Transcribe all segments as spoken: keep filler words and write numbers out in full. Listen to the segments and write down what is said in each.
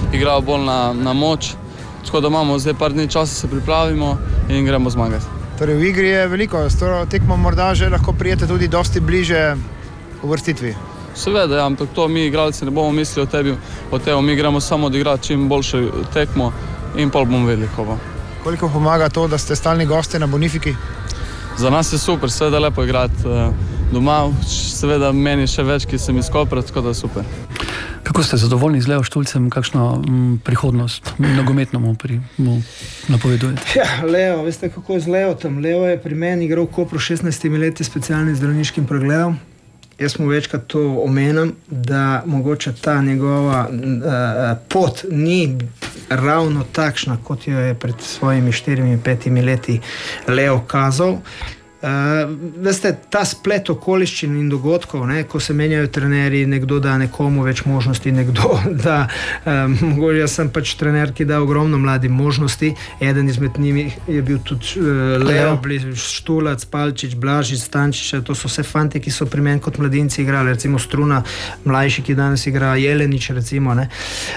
igrajo bolj na, na moč. Tako da imamo zdaj par dni časa, se pripravimo in gremo zmagati. Torej v igri je veliko, s to tekmo morda že lahko prijete tudi dosti bliže uvrstitvi. Seveda, ja, ampak to mi igralci ne bomo mislili o tebi, o tebi, mi gremo samo odigrati čim boljše tekmo in pol bomo vedeli, ko bo. Koliko pomaga to, da ste stalni gosti na Bonifiki? Za nas je super, seveda lepo igrati uh, doma, seveda meni še več, ki sem iz Kopra, tako da je super. Kako ste zadovoljni z Leo Štulcem, kakšno m, prihodnost nogometno mu, pri, mu napovedujete? Ja, Leo, veste kako je z Leo tam? Leo je pri meni igral v Kopru šestnajstimi leti specialnim zdravniškim pregledom. Jaz mu večkrat to omenim, da mogoče ta njegova uh, pot ni ravno takšna, kot jo je pred svojimi štirimi, petimi leti Leo kazal. Uh, veste, ta splet okoliščin in dogodkov, ne, ko se menjajo trenerji, nekdo da nekomu več možnosti, nekdo da, um, mogoče jaz sem pač trener, ki da ogromno mladim možnosti, eden izmed njih je bil tudi uh, Leo, Štulac, Palčič, Blažič, Stančič, to so vse fanti, ki so pri meni kot mladinci igrali, recimo Struna, mlajši, ki danes igra, Jelenič, recimo, ne.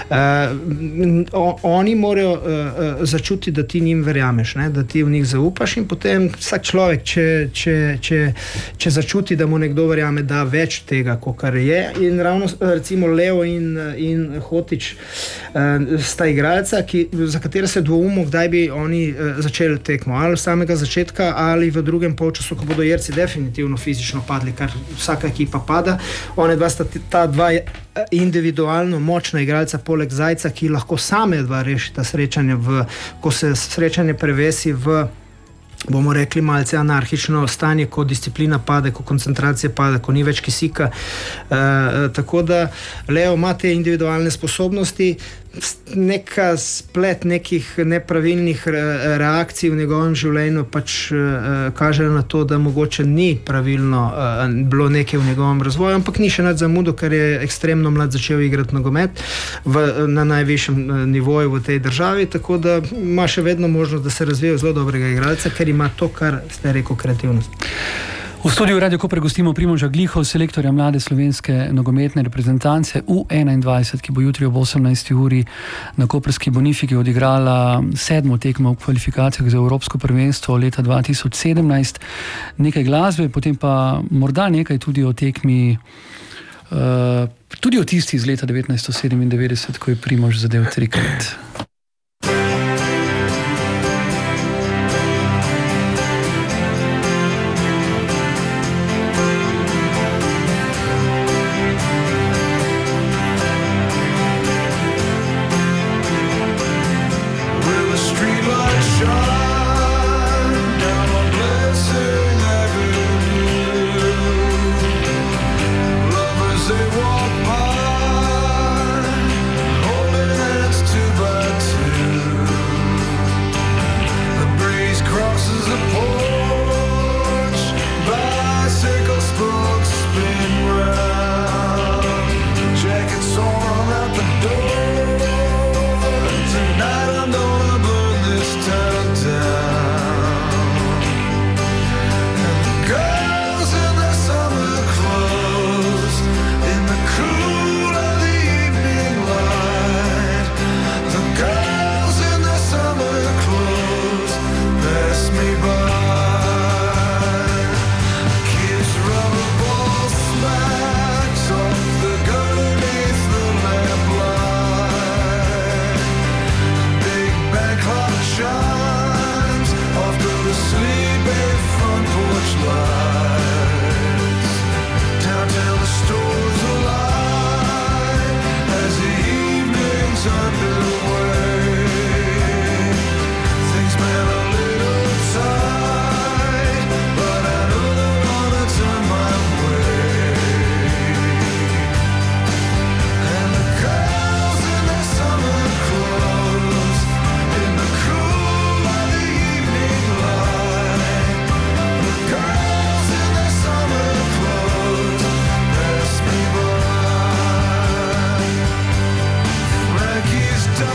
Uh, oni morajo uh, uh, začutiti, da ti njim verjameš, ne, da ti v njih zaupaš in potem vsak človek, če Če, če, če začuti, da mu nekdo verjame, da več tega, kar je. In ravno recimo Leo in, in Hotič uh, sta igralca, ki, za katera se dvoumimo, kdaj bi oni uh, začeli tekmo. Ali v samega začetka, ali v drugem polčasu, ko bodo Jerci definitivno fizično padli, kar vsaka ekipa pada. One dva sta ta dva individualno močna igralca, poleg Zajca, ki lahko same dva rešita srečanje, v, ko se srečanje prevesi v, bomo rekli, malce anarhično stanje, ko disciplina pade, ko koncentracija pade, ko ni več kisika. E, tako da Leo ima te individualne sposobnosti, neka splet nekih nepravilnih reakcij v njegovem življenju pač uh, kaže na to, da mogoče ni pravilno uh, bilo nekaj v njegovem razvoju, ampak ni še nad zamudo, ker je ekstremno mlad začel igrati nogomet v, na najvišjem uh, nivoju v tej državi, tako da ima še vedno možnost, da se razvije zelo dobrega igralca, ker ima to, kar ste rekel, kreativnost. V studiu Radio Koper gostimo Primoža Gliho, selektorja mlade slovenske nogometne reprezentance U enaindvajset, ki bo jutri ob osemnajsti uri na koprski Bonifiki odigrala sedmo tekmo v kvalifikacijah za Evropsko prvenstvo leta dva tisoč sedemnajst. Nekaj glasbe, potem pa morda nekaj tudi o tekmi, uh, tudi o tisti iz leta devetnajststo sedemindevetdeset, ko je Primož zadel trikrat. Done.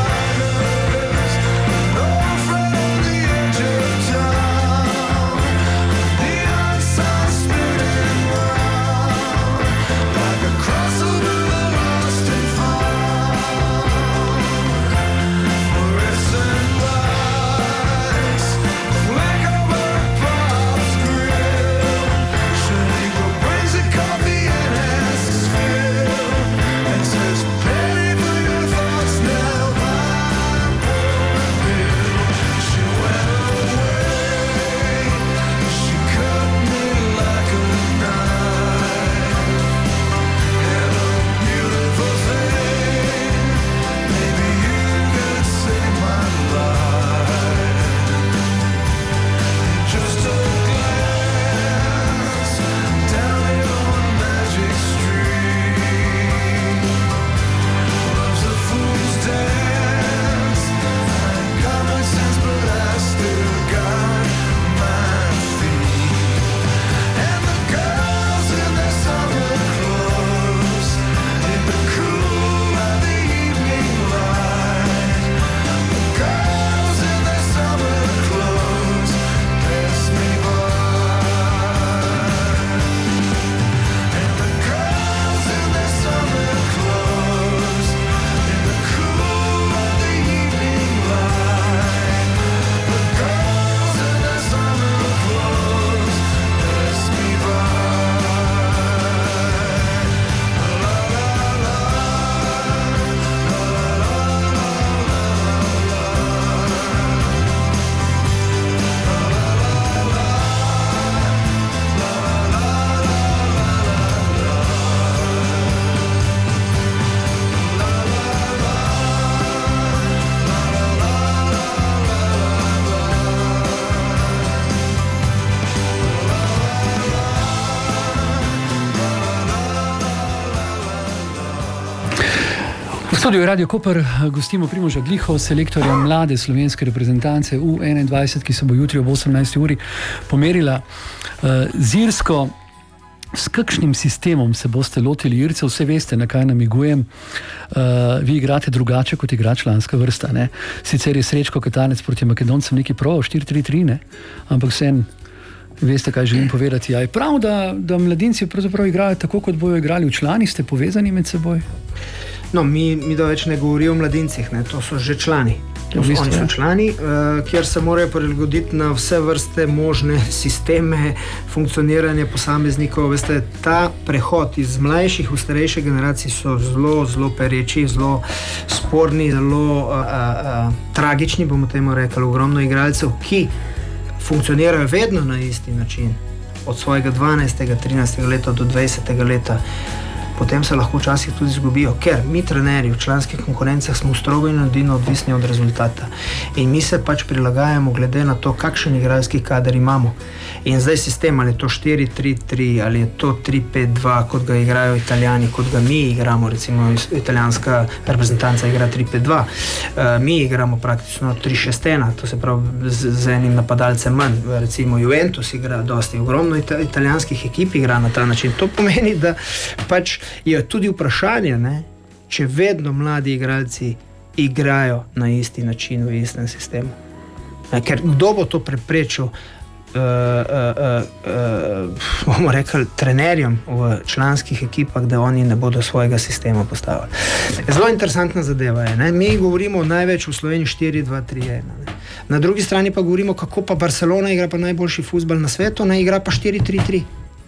studiu Radio Koper gostimo Primoža Gliho, selektorja mlade slovenske reprezentance U enaindvajset, ki se bo jutri ob osemnajsti uri pomerila uh, z Irsko. S kakšnim sistemom se boste lotili Ircev? Vse veste, na kaj namigujem. Uh, vi igrate drugače, kot igra članska vrsta. Ne? Sicer je Srečko Katanec proti Makedoncem neki prav, štiri tri tri, ne? Ampak vsem veste, kaj želim povedati. Ja, je prav, da, da mladinci pravzaprav igrajo tako, kot bojo igrali v člani? Ste povezani med seboj? No, mi, mi da več ne govorijo o mladincih, ne? To so že člani. To so, oni so člani, uh, kjer se morajo prilagoditi na vse vrste možne sisteme funkcioniranja posameznikov. Veste, ta prehod iz mlajših v starejše generacije so zelo, zelo pereči, zelo sporni, zelo uh, uh, tragični, bomo temu rekli. Ogromno igralcev, ki funkcionirajo vedno na isti način, od svojega dvanajstega, trinajstega leta do dvajsetega leta, potem se lahko včasih tudi izgubijo, ker mi trenerji v članskih konkurencah smo strogo in edino odvisni od rezultata. In mi se pač prilagajamo glede na to, kakšen igralski kader imamo. In zdaj sistem, ali je to štiri tri tri, ali je to tri pet dva, kot ga igrajo Italijani, kot ga mi igramo, recimo italijanska reprezentanca igra tri pet dva, uh, mi igramo praktično tri šest ena, to se pravi z, z enim napadalcem manj, recimo Juventus igra dosti, ogromno ita, italijanskih ekip igra na ta način. To pomeni, da pač je tudi vprašanje, ne, če vedno mladi igralci igrajo na isti način v istem sistemu. Ne, ker kdo bo to preprečil, Uh, uh, uh, uh, bomo rekli, trenerjem v članskih ekipah, da oni ne bodo svojega sistema postavili. Zelo interesantna zadeva je. Ne? Mi govorimo največ v Sloveniji štiri dva tri ena. Ne? Na drugi strani pa govorimo, kako pa Barcelona igra pa najboljši fuzbal na svetu, ne igra pa štiri tri tri.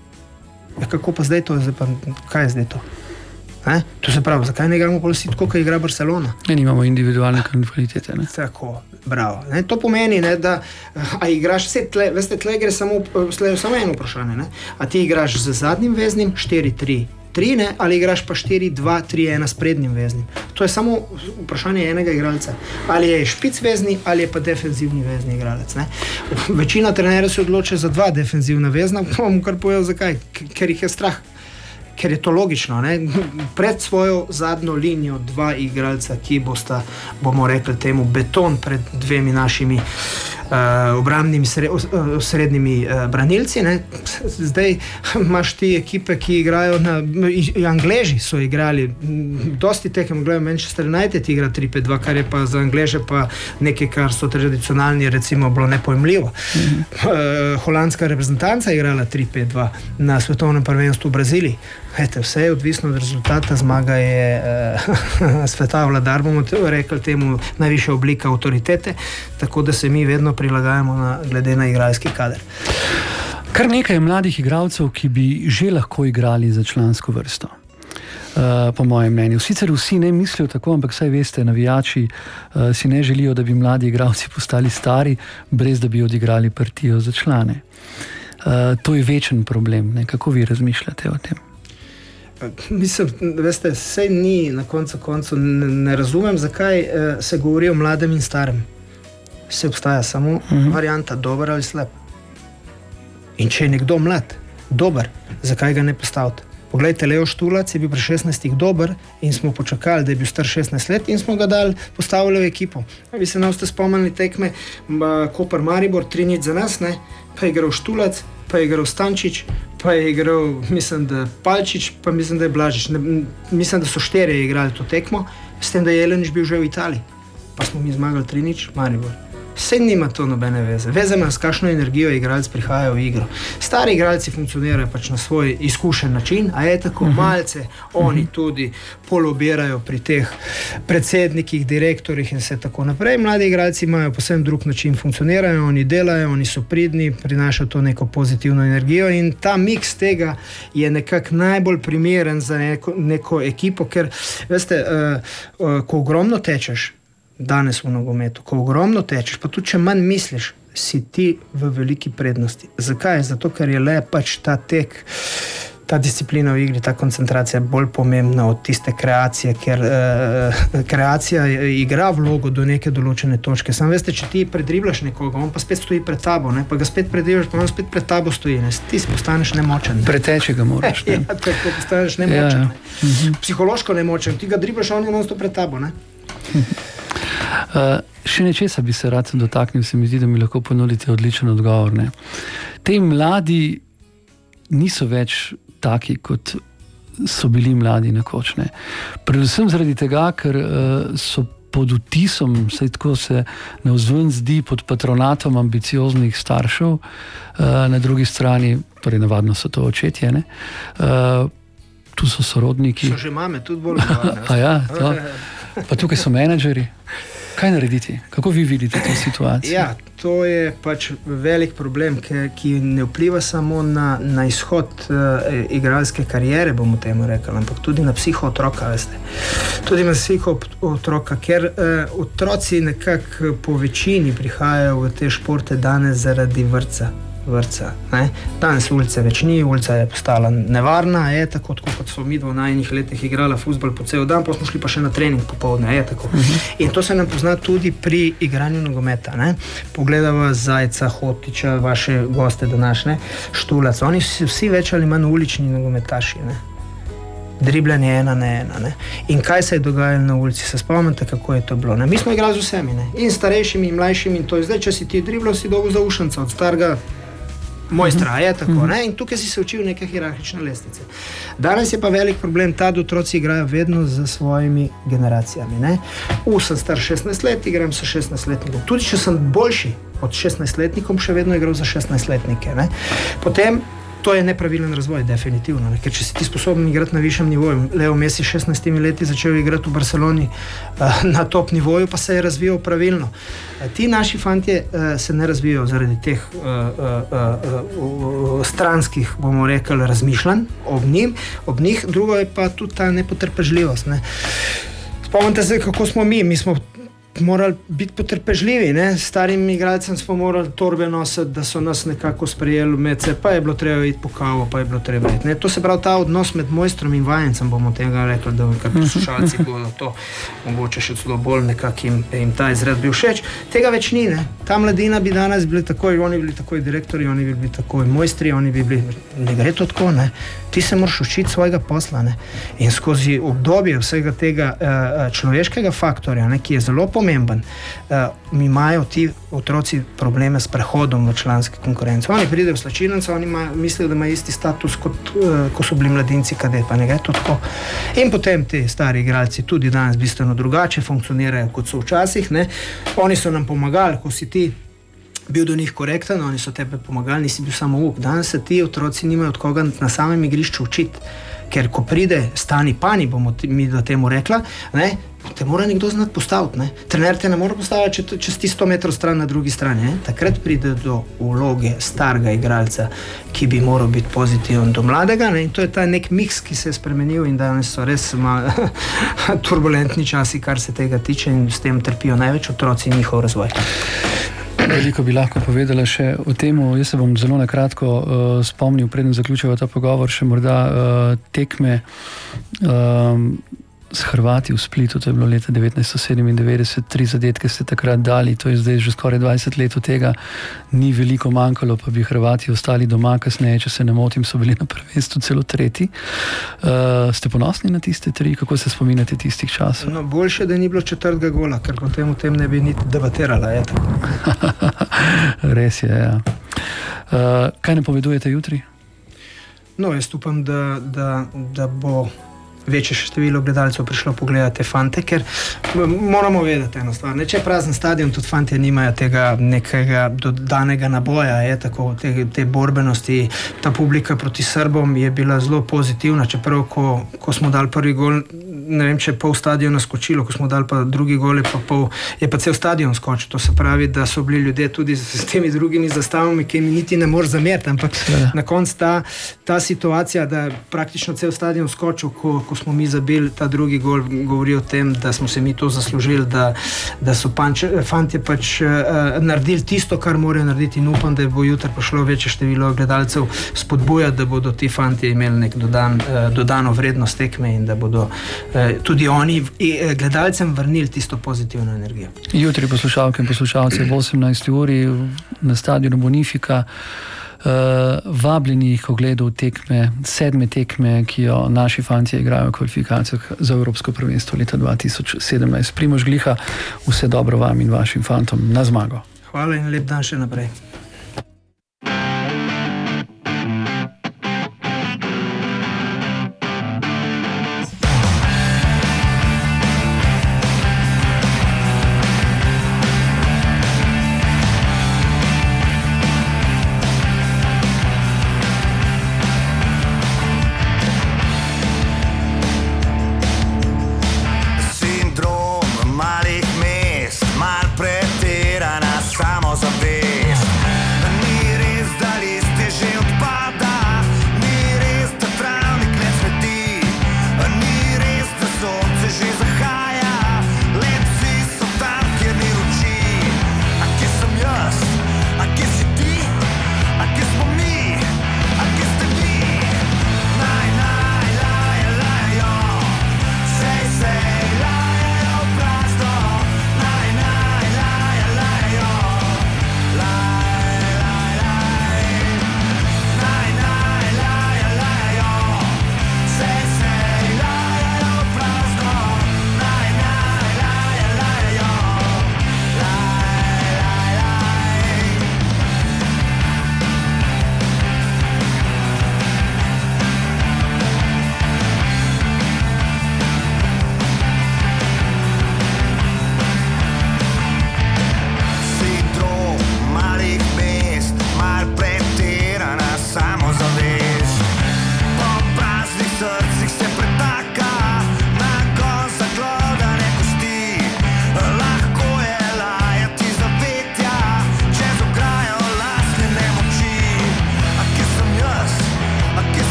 Ja, kako pa zdaj to? Zdaj pa, kaj je zdaj to? Ne? To se pravi, zakaj ne igramo polsi tako, kot igra Barcelona? Ne, nimamo individualne kvalitete. Ne? Tako, bravo. Ne? To pomeni, ne, da a igraš vse tle, veste, tle gre samo, samo eno vprašanje, ne? A ti igraš z zadnjim veznim štiri tri tri, ne? Ali igraš pa štiri dva tri ena s prednjim veznim. To je samo vprašanje enega igralca. Ali je špic vezni, ali je pa defenzivni vezni igralec. Ne? Večina trenerjev se odloča za dva defenzivna vezna, bom kar povedal zakaj, ker jih je strah. Ker je to logično, ne? Pred svojo zadnjo linijo dva igralca, ki bosta, bomo rekli temu, beton pred dvemi našimi uh, obrambnimi sre, uh, srednjimi uh, branilci. Ne? Zdaj imaš ti ekipe, ki igrajo na... Angleži so igrali, dosti tekem, gledam, Manchester United igra tri pet dva, kar je pa za Angleže pa nekaj, kar so tradicionalni, recimo, bilo nepojmljivo. Mm-hmm. Uh, holandska reprezentanca igrala tri pet dva na svetovnem prvenstvu v Braziliji. Ete, vse je odvisno od rezultata, zmaga je uh, sveta vladar, bomo rekli temu, najvišja oblika avtoritete, tako da se mi vedno prilagajamo na, glede na igralski kader. Kar nekaj mladih igralcev, ki bi že lahko igrali za člansko vrsto. Uh, po mojem mnenju. Sicer vsi ne mislijo tako, ampak saj veste, navijači uh, si ne želijo, da bi mladi igralci postali stari, brez da bi odigrali partijo za člane. Uh, to je večen problem. Ne? Kako vi razmišljate o tem? Mislim, veste, sej ni na koncu koncu, ne, ne razumem, zakaj eh, se govori o mladem in starem. Se obstaja samo uh-huh. varianta dober ali slab. In če je nekdo mlad, dober, zakaj ga ne postaviti? Poglejte, Leo Štulac je bil pri šestnajstih dober in smo počakali, da je bil star šestnajst let in smo ga dali postavili v ekipo. Vi se ne boste spomnili tekme Koper Maribor, tri nič za nas, ne? Pa je igral Štulac, pa je igral Stančič, pa je igral, mislim, da Palčič, pa mislim, da je Blažič. Ne, mislim, da so štirje igrali to tekmo, s tem, da je Jelenič bil že v Italiji. Pa smo mi zmagali tri nič, Maribor. Vse nima to nobene veze. Veze ima, s kakšno energijo igralci prihajajo v igro. Stari igralci funkcionirajo pač na svoj izkušen način, a je tako, uh-huh. malce oni uh-huh. tudi polobirajo pri teh predsednikih, direktorjih in vse tako naprej. Mladi igralci imajo posebno drug način funkcionirajo, oni delajo, oni so pridni, prinašajo to neko pozitivno energijo in ta miks tega je nekako najbolj primeren za neko, neko ekipo, ker, veste, uh, uh, ko ogromno tečeš, danes v nogometu, ko ogromno tečeš, pa tudi če manj misliš, si ti v veliki prednosti. Zakaj? Zato, ker je le pač ta tek ta disciplina v igri, ta koncentracija je bolj pomembna od tiste kreacije, ker uh, kreacija igra vlogo do neke določene točke. Sam veste, če ti predriblaš nekoga, on pa spet stoji pred tabo, ne? Pa ga spet predriblaš, pa on spet pred tabo stoji, ne? Ti postaneš nemočen. Ne? Preteče ga moraš. Ne? Ja, tako postaneš nemočen. Ja, ja. Ne? Psihološko nemočen, ti ga driblaš, on je non-stop pred tabo. Ne? Uh, še nečesa bi se rad dotaknil, se mi zdi, da mi lahko ponudite odličen odgovor. Ne? Te mladi niso več taki, kot so bili mladi nekoč. Ne? Predvsem zaradi tega, ker uh, so pod vtisom, saj tako se navzven zdi, pod patronatom ambicioznih staršev, uh, na drugi strani, torej navadno so to očetje, ne? Uh, tu so sorodniki. So že mame, tudi bolj navadne. A ja, to. Pa tukaj so menedžeri. Kaj narediti? Kako vi vidite to situacijo? Ja, to je pač velik problem, ki, ki ne vpliva samo na, na izhod uh, igralske karijere, bomo temu rekli, ampak tudi na psiho otroka, veste. Tudi na psiho otroka, ker uh, otroci nekako po večini prihajajo v te športe danes zaradi vrtca. vrtca. Ne? Danes ulice več ni, ulica je postala nevarna, je tako, tako kot smo mi v najnih letih igrala fuzbol po cel dan, pa smo šli pa še na trening popoldne, je tako. Uh-huh. In to se nam pozna tudi pri igranju nogometa. Ne? Pogledava Zajca, Hotiča, vaše goste današnje, Štulac, oni so vsi več ali manj ulični nogometaši. Ne? Dribljanje ena na ena. Ne? In kaj se je dogajalo na ulici? Se spomnite, kako je to bilo? Ne? Mi smo igrali z vsemi, ne? In starejšimi, in mlajšimi, in to je zdaj, če si ti driblal, si dolgo za ušanca, od starega mojstra, je tako, ne? In tukaj si se učil neke hierarhične lestvice. Danes je pa velik problem ta, da otroci igrajo vedno z svojimi generacijami, ne? U, sem star šestnajst let, igram sa šestnajstletnikom. Tudi če sem boljši od šestnajstletnikom, še vedno igram za šestnajstletnike, ne? Potem to je nepravilen razvoj, definitivno, ne? Ker če si ti sposoben igrati na višjem nivoju, Leo Messi s šestnajstimi leti začel igrati v Barceloni uh, na top nivoju, pa se je razvijal pravilno. Uh, ti naši fantje uh, se ne razvijajo zaradi teh uh, uh, uh, uh, stranskih, bomo rekli, razmišljanj ob, njim, ob njih, drugo je pa tudi ta nepotrpežljivost. Ne? Spomnite se, kako smo mi, mi smo morali biti potrpežljivi, ne? Starim igralcem smo morali torbe nositi, da so nas nekako sprejeli med se, pa je bilo treba iti po kavo, pa je bilo treba iti. Ne? To se pravi ta odnos med mojstrom in vajencem, bomo tega rekli, da poslušalci bodo to mogoče še celo bolj nekako jim, jim ta izred bil všeč. Tega več ni, ne? Ta mladina bi danes bili takoj, oni bili takoj direktori, oni bi bili takoj mojstri, oni bi bili, ne gre to tako, ne? Ti se moraš učiti svojega posla, ne? In skozi obdobje vsega tega uh, človeškega faktorja, ne, ki je zelo pomemben, uh, mi imajo ti otroci probleme s prehodom v članske konkurence. Oni pridejo v slačilnico, oni imajo, mislijo, da imajo isti status, kot uh, ko so bili mladinci kadet, pa ne gre to tako. In potem ti stari igralci tudi danes bistveno drugače funkcionirajo, kot so včasih, ne? Oni so nam pomagali, ko si ti bil do njih korektan, oni so tebe pomagali, nisi bil samo uk. Danes se ti otroci nimajo od koga na samem igrišču učiti, ker ko pride stani pani, bomo mi da temu rekla, ne, te mora nekdo znati postaviti. Ne. Trener te ne mora postaviti, če, če si ti sto metrov stran na drugi strani. Ne. Takrat pride do vloge starega igralca, ki bi moral biti pozitiven do mladega. Ne. In to je ta nek miks, ki se je spremenil in danes so res malo turbulentni časi, kar se tega tiče, in s tem trpijo največ otroci in njihov razvoj. Veliko bi lahko povedala še o tem. Jaz se bom zelo na kratko uh, spomnil, preden zaključujem ta pogovor, še morda uh, tekme um, s Hrvati v Splitu, to je bilo leta devetnajststo sedemindevetdeset, tri zadetke ste takrat dali, to je zdaj že skoraj dvajset let od tega, ni veliko manjkalo, pa bi Hrvati ostali doma, kasneje, če se ne motim, so bili na prvenstvu celo tretji. Uh, ste ponosni na tiste tri? Kako se spominjate tistih časov? No, boljše, da ni bilo četrtega gola, ker potem o tem ne bi niti debatirala. Je tako. Res je, ja. Uh, kaj napovedujete jutri? No, jaz upam, da, da, da bo večje število gledalcev prišlo pogledati fante, ker moramo vedeti eno stvar. Ne, če je prazen stadion, tudi fantje nimajo tega nekega dodanega naboja, je tako, te, te borbenosti. Ta publika proti Srbom je bila zelo pozitivna, čeprav ko, ko smo dali prvi gol, ne vem, če je pol stadiona skočilo, ko smo dali pa drugi gol, pa pol, je pa cel stadion skočil. To se pravi, da so bili ljudje tudi s temi drugimi zastavami, ki mi niti ne moreš zameriti, ampak ja. Na koncu ta, ta situacija, da je praktično cel stadion skočil, ko, ko smo mi zabili ta drugi gol, govori o tem, da smo se mi to zaslužili, da, da so panč, fantje pač uh, naredili tisto, kar morajo narediti, in upam, da bo jutri prišlo večje število gledalcev spodbujati, da bodo ti fantje imeli nek dodan, uh, dodano vrednost tekme in da bodo uh, tudi oni uh, gledalcem vrnili tisto pozitivno energijo. Jutri poslušalke in poslušalci ob osemnajsti uri na stadionu Bonifika uh, vabljeni k ogledu tekme, sedme tekme, ki jo naši fantje igrajo v kvalifikacijah za Evropsko prvenstvo leta dva tisoč sedemnajst. Primož Gliha, vse dobro vam in vašim fantom, na zmago. Hvala in lep dan še naprej.